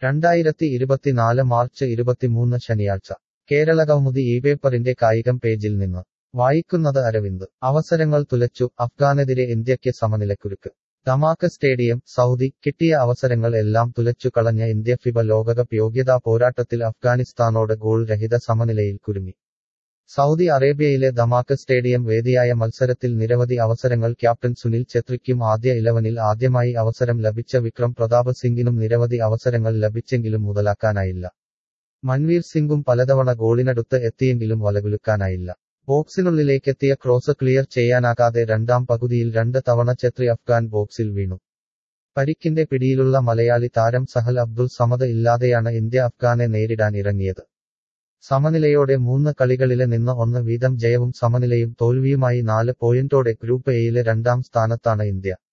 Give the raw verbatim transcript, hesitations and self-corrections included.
രണ്ടായിരത്തി ഇരുപത്തിനാല് മാർച്ച് ഇരുപത്തിമൂന്ന് ശനിയാഴ്ച കേരളകൗമുദി ഈ പേപ്പറിന്റെ കായികം പേജിൽ നിന്ന് വായിക്കുന്നത് അരവിന്ദ് അവസരങ്ങൾ തുലച്ചു അഫ്ഗാനെതിരെ ഇന്ത്യയ്ക്ക് സമനിലക്കുരുക്ക് ധമാക സ്റ്റേഡിയം സൗദി കിട്ടിയ അവസരങ്ങൾ എല്ലാം തുലച്ചു കളഞ്ഞ ഇന്ത്യ ഫിബ ലോകകപ്പ് യോഗ്യതാ പോരാട്ടത്തിൽ അഫ്ഗാനിസ്ഥാനോട് ഗോൾ രഹിത സമനിലയിൽ കുരുങ്ങി സൗദി അറേബ്യയിലെ ധമാക സ്റ്റേഡിയം വേദിയായ മത്സരത്തിൽ നിരവധി അവസരങ്ങൾ ക്യാപ്റ്റൻ സുനിൽ ഛത്രിക്കും ആദ്യ ഇലവനിൽ ആദ്യമായി അവസരം ലഭിച്ച വിക്രം പ്രതാപ് സിംഗിനും നിരവധി അവസരങ്ങൾ ലഭിച്ചെങ്കിലും മുതലാക്കാനായില്ല മൻവീർ സിംഗും പലതവണ ഗോളിനടുത്ത് എത്തിയെങ്കിലും വലകുലുക്കാനായില്ല ബോക്സിനുള്ളിലേക്കെത്തിയ ക്രോസ് ക്ലിയർ ചെയ്യാനാകാതെ രണ്ടാം പകുതിയിൽ രണ്ട് തവണ ഛത്രി അഫ്ഗാൻ ബോക്സിൽ വീണു പരിക്കിന്റെ പിടിയിലുള്ള മലയാളി താരം സഹൽ അബ്ദുൾ സമദ് ഇല്ലാതെയാണ് ഇന്ത്യ അഫ്ഗാനെ നേരിടാൻ ഇറങ്ങിയത് സമനിലയോടെ മൂന്ന് കളികളിലെ നിന്ന് ഒന്ന് വീതം ജയവും സമനിലയും തോൽവിയുമായി നാല് പോയിന്റോടെ ഗ്രൂപ്പ് എയിലെ രണ്ടാം സ്ഥാനത്താണ് ഇന്ത്യ